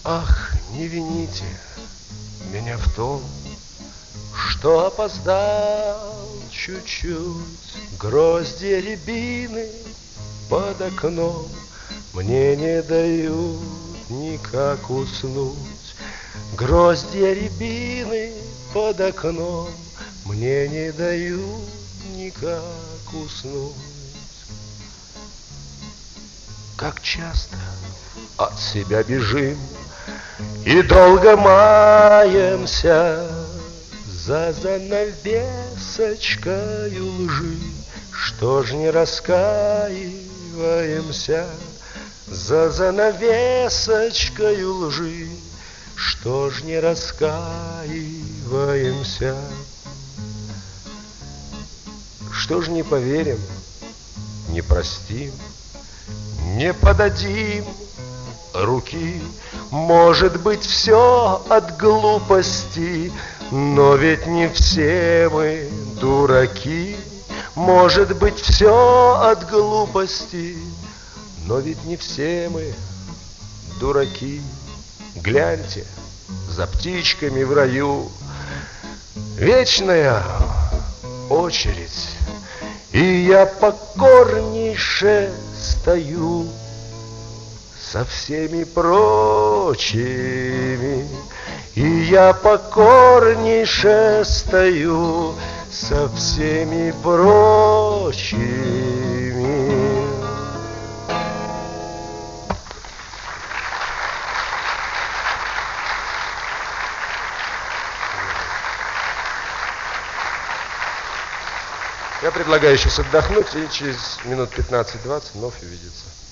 Ах, не вините меня в том, что опоздал чуть-чуть. Гроздья рябины под окном мне не дают никак уснуть. Гроздья рябины под окном мне не дают никак уснуть. Как часто от себя бежим и долго маемся за занавесочкою лжи. Что ж не раскаиваемся за занавесочкою лжи? Что ж не раскаиваемся? Что ж не поверим, не простим, не подадим руки? Может быть, все от глупости, но ведь не все мы дураки. Может быть, все от глупости, но ведь не все мы дураки. Гляньте, за птичками в раю вечная очередь, и я покорнейше стою со всеми прочими, и я покорнейше стою со всеми прочими. Я предлагаю сейчас отдохнуть и через минут 15-20 вновь увидеться.